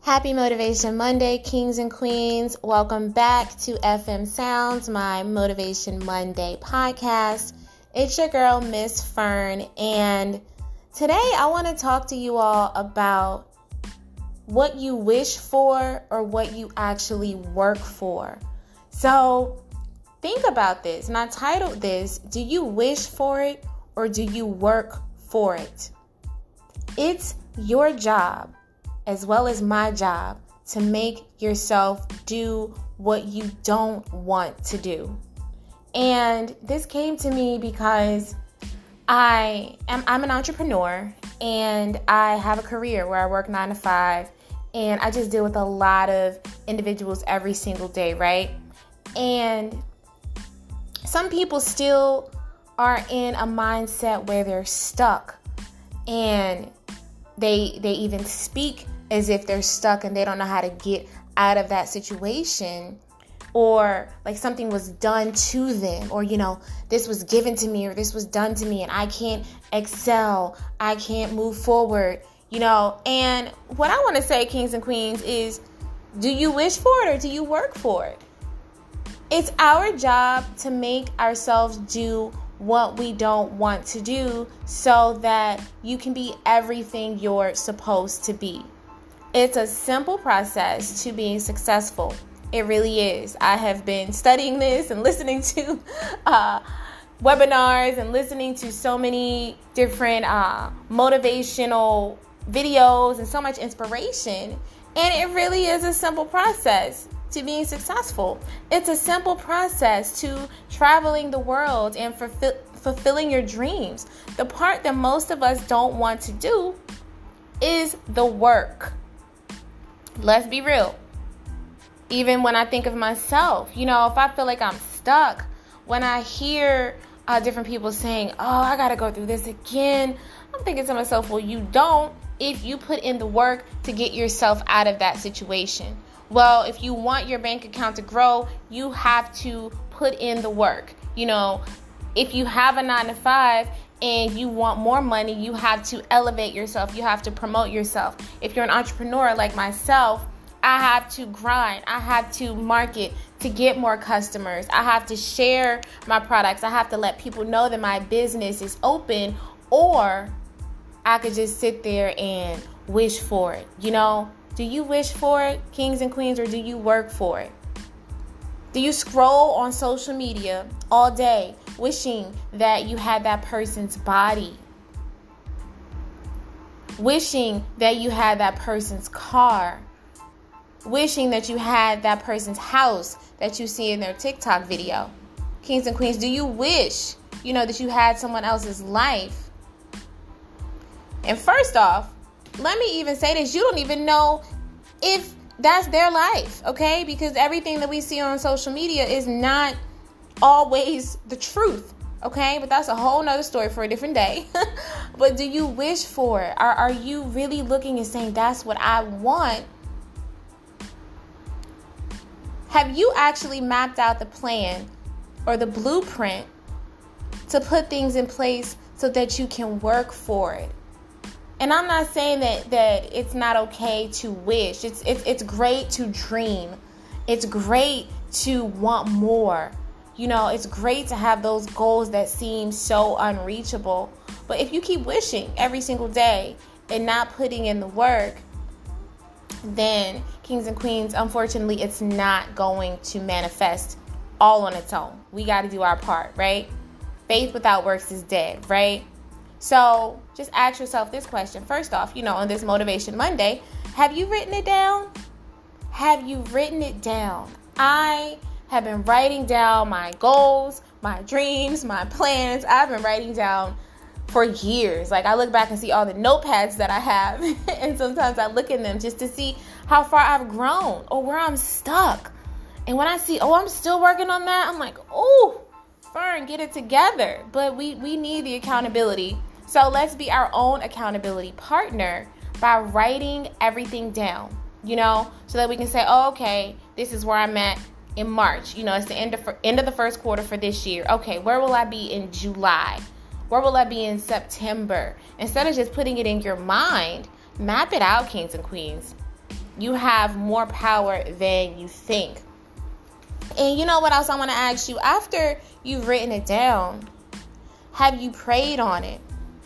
Happy Motivation Monday, kings and queens. Welcome back to FM Sounds, my Motivation Monday podcast. It's your girl, Miss Fern, and today I want to talk to you all about what you wish for or what you actually work for. So think about this, and I titled this, Do You Wish for It or Do You Work for It? It's your job, as well as my job, to make yourself do what you don't want to do. And this came to me because I'm an entrepreneur, and I have a career where I work 9 to 5, and I just deal with a lot of individuals every single day, right? And some people still are in a mindset where they're stuck, and they even speak as if they're stuck and they don't know how to get out of that situation, or like something was done to them, or this was given to me, or this was done to me and I can't excel, I can't move forward, and what I want to say, kings and queens, is do you wish for it or do you work for it? It's our job to make ourselves do what we don't want to do so that you can be everything you're supposed to be. It's a simple process to being successful. It really is. I have been studying this and listening to webinars and listening to so many different motivational videos and so much inspiration. And it really is a simple process to being successful. It's a simple process to traveling the world and fulfilling your dreams. The part that most of us don't want to do is the work. Let's be real. Even when I think of myself, if I feel like I'm stuck, when I hear different people saying, I got to go through this again, I'm thinking to myself, well, you don't if you put in the work to get yourself out of that situation. Well, if you want your bank account to grow, you have to put in the work. If you have a 9 to 5 and you want more money, you have to elevate yourself. You have to promote yourself. If you're an entrepreneur like myself, I have to grind. I have to market to get more customers. I have to share my products. I have to let people know that my business is open, or I could just sit there and wish for it. Do you wish for it, kings and queens, or do you work for it? Do you scroll on social media all day wishing that you had that person's body? Wishing that you had that person's car? Wishing that you had that person's house that you see in their TikTok video? Kings and queens, do you wish, that you had someone else's life? And first off, let me even say this, you don't even know if that's their life, okay? Because everything that we see on social media is not always the truth, okay? But that's a whole nother story for a different day. But do you wish for it? Are you really looking and saying, that's what I want? Have you actually mapped out the plan or the blueprint to put things in place so that you can work for it? And I'm not saying that it's not okay to wish. It's great to dream. It's great to want more. It's great to have those goals that seem so unreachable. But if you keep wishing every single day and not putting in the work, then, kings and queens, unfortunately, it's not going to manifest all on its own. We got to do our part, right? Faith without works is dead, right? So just ask yourself this question. First off, on this Motivation Monday, have you written it down? Have you written it down? I have been writing down my goals, my dreams, my plans. I've been writing down for years. Like, I look back and see all the notepads that I have, and sometimes I look in them just to see how far I've grown or where I'm stuck. And when I see, I'm still working on that, I'm like, Fern, get it together. But we need the accountability. So let's be our own accountability partner by writing everything down, so that we can say, okay, this is where I'm at in March. It's the end of the first quarter for this year. Okay, where will I be in July? Where will I be in September? Instead of just putting it in your mind, map it out, kings and queens. You have more power than you think. And you know what else I want to ask you? After you've written it down, have you prayed on it?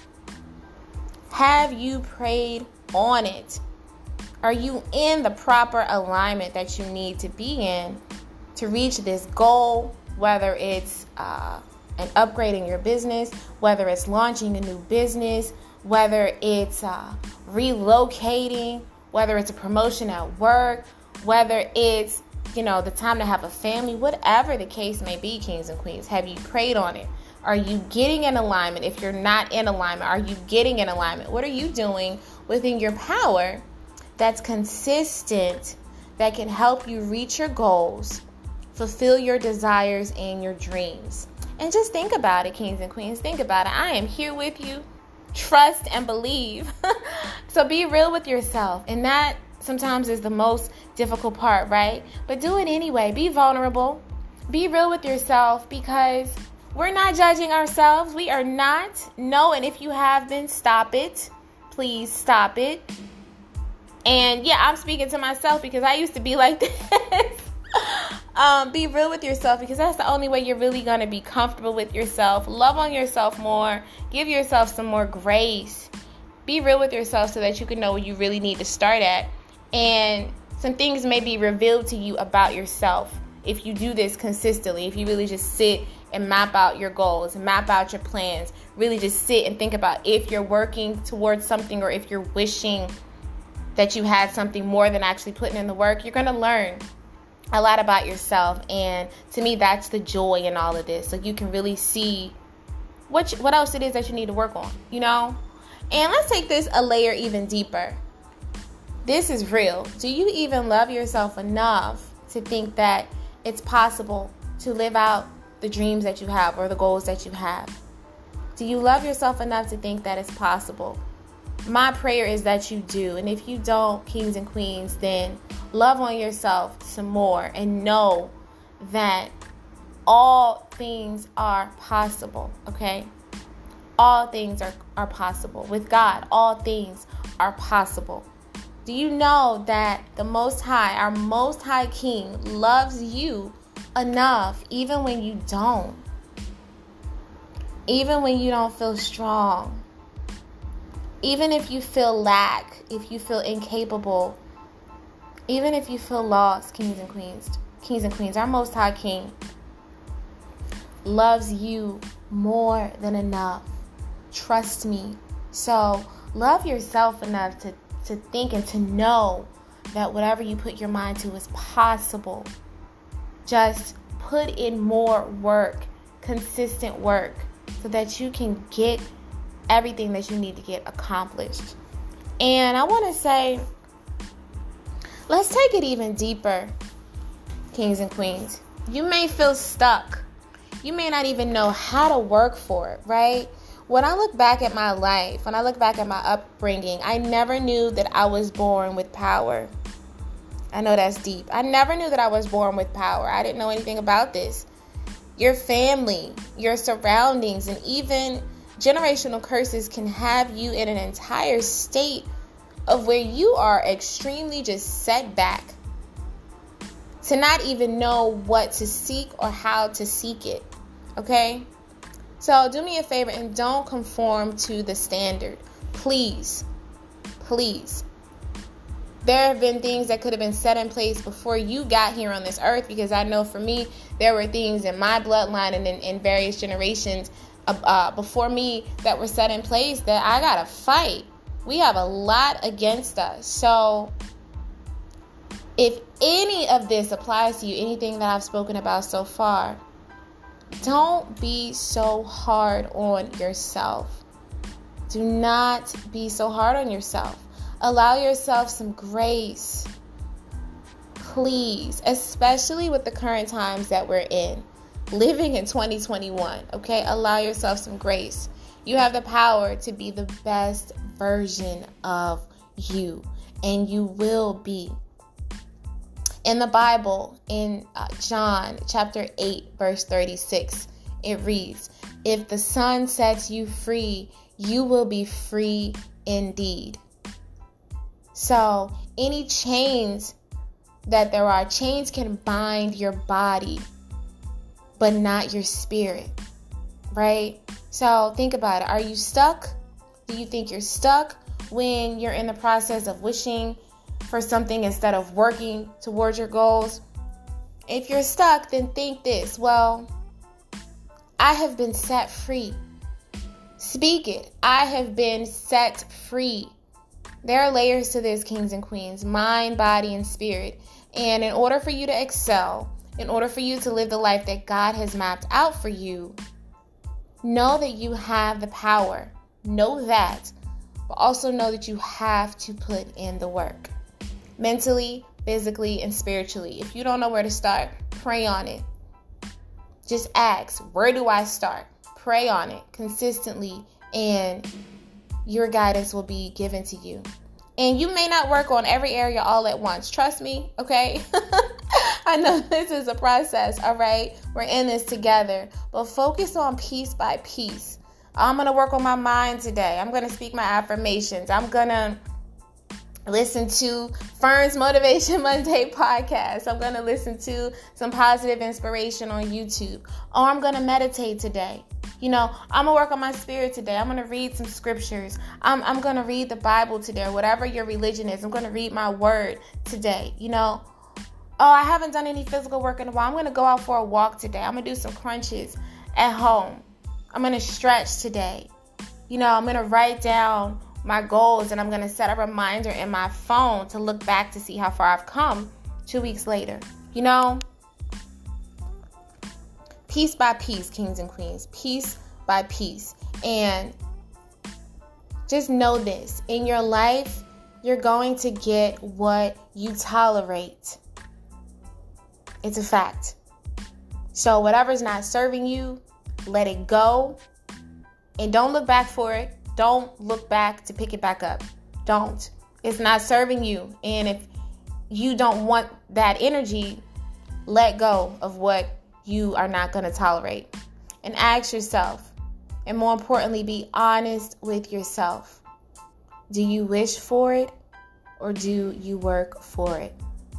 Have you prayed on it? Are you in the proper alignment that you need to be in to reach this goal, whether it's an upgrade in your business, whether it's launching a new business, whether it's relocating, whether it's a promotion at work, whether it's, the time to have a family, whatever the case may be, kings and queens. Have you prayed on it? Are you getting in alignment? If you're not in alignment, are you getting in alignment? What are you doing within your power that's consistent, that can help you reach your goals, fulfill your desires and your dreams? And just think about it, kings and queens. Think about it. I am here with you. Trust and believe. So be real with yourself. And that sometimes is the most difficult part, right? But do it anyway. Be vulnerable. Be real with yourself, because we're not judging ourselves. We are not. No, and if you have been, stop it. Please stop it. And yeah, I'm speaking to myself because I used to be like this. Be real with yourself, because that's the only way you're really going to be comfortable with yourself. Love on yourself more. Give yourself some more grace. Be real with yourself so that you can know where you really need to start at. And some things may be revealed to you about yourself if you do this consistently, if you really just sit and map out your goals, map out your plans, really just sit and think about if you're working towards something or if you're wishing that you had something more than actually putting in the work. You're going to learn a lot about yourself. And to me, that's the joy in all of this. So you can really see what else it is that you need to work on, And let's take this a layer even deeper. This is real. Do you even love yourself enough to think that it's possible to live out the dreams that you have or the goals that you have? Do you love yourself enough to think that it's possible? My prayer is that you do. And if you don't, kings and queens, then love on yourself some more and know that all things are possible, okay? All things are possible. With God, all things are possible. Do you know that the Most High, our Most High King, loves you enough even when you don't? Even when you don't feel strong. Even if you feel lack, if you feel incapable, even if you feel lost, kings and queens, our Most High King loves you more than enough. Trust me. So love yourself enough to think and to know that whatever you put your mind to is possible. Just put in more work, consistent work, so that you can get everything that you need to get accomplished. And I want to say, let's take it even deeper, kings and queens. You may feel stuck. You may not even know how to work for it, right? When I look back at my life, when I look back at my upbringing, I never knew that I was born with power. I know that's deep. I never knew that I was born with power. I didn't know anything about this. Your family, your surroundings, and even generational curses can have you in an entire state of where you are extremely just set back, to not even know what to seek or how to seek it. Okay? So do me a favor and don't conform to the standard. Please. Please. There have been things that could have been set in place before you got here on this earth, because I know for me, there were things in my bloodline and in various generations before me that were set in place that I got to fight. We have a lot against us. So if any of this applies to you, anything that I've spoken about so far, don't be so hard on yourself. Do not be so hard on yourself. Allow yourself some grace. Please, especially with the current times that we're in. Living in 2021, okay? Allow yourself some grace. You have the power to be the best version of you, and you will be. In the Bible, in John chapter 8, verse 36, it reads, "If the Son sets you free, you will be free indeed." So any chains that there are. Chains can bind your body, but not your spirit, right? So think about it. Are you stuck? Do you think you're stuck when you're in the process of wishing for something instead of working towards your goals? If you're stuck, then think this: well, I have been set free. Speak it. I have been set free. There are layers to this, kings and queens: mind, body, and spirit. And in order for you to excel, in order for you to live the life that God has mapped out for you, know that you have the power. Know that. But also know that you have to put in the work. Mentally, physically, and spiritually. If you don't know where to start, pray on it. Just ask, where do I start? Pray on it consistently, and your guidance will be given to you. And you may not work on every area all at once. Trust me, okay? I know this is a process, all right? We're in this together. But focus on piece by piece. I'm going to work on my mind today. I'm going to speak my affirmations. I'm going to listen to Fern's Motivation Monday podcast. I'm going to listen to some positive inspiration on YouTube. Or I'm going to meditate today. I'm going to work on my spirit today. I'm going to read some scriptures. I'm going to read the Bible today, or whatever your religion is. I'm going to read my word today. Oh, I haven't done any physical work in a while. I'm going to go out for a walk today. I'm going to do some crunches at home. I'm going to stretch today. I'm going to write down my goals, and I'm going to set a reminder in my phone to look back to see how far I've come 2 weeks later. Piece by piece, kings and queens, piece by piece. And just know this: in your life, you're going to get what you tolerate. It's a fact. So whatever's not serving you, let it go. And don't look back for it. Don't look back to pick it back up. Don't. It's not serving you. And if you don't want that energy, let go of what you are not going to tolerate. And ask yourself, and more importantly, be honest with yourself. Do you wish for it, or do you work for it?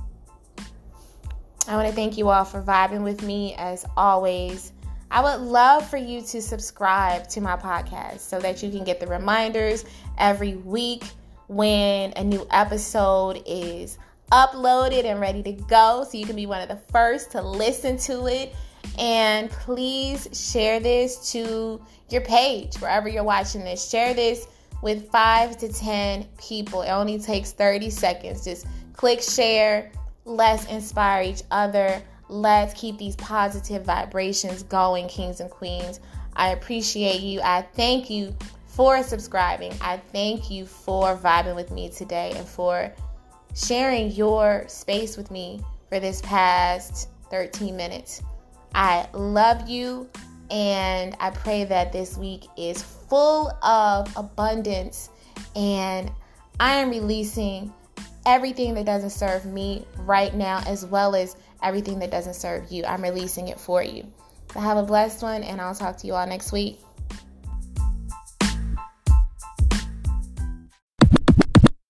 I want to thank you all for vibing with me as always. I would love for you to subscribe to my podcast so that you can get the reminders every week when a new episode is uploaded and ready to go, so you can be one of the first to listen to it. And please share this to your page wherever you're watching this. Share this with 5 to 10 people. It only takes 30 seconds. Just click share. Let's inspire each other. Let's keep these positive vibrations going, kings and queens. I appreciate you. I thank you for subscribing. I thank you for vibing with me today and for sharing your space with me for this past 13 minutes. I love you, and I pray that this week is full of abundance, and I am releasing everything that doesn't serve me right now, as well as everything that doesn't serve you. I'm releasing it for you. So have a blessed one, and I'll talk to you all next week.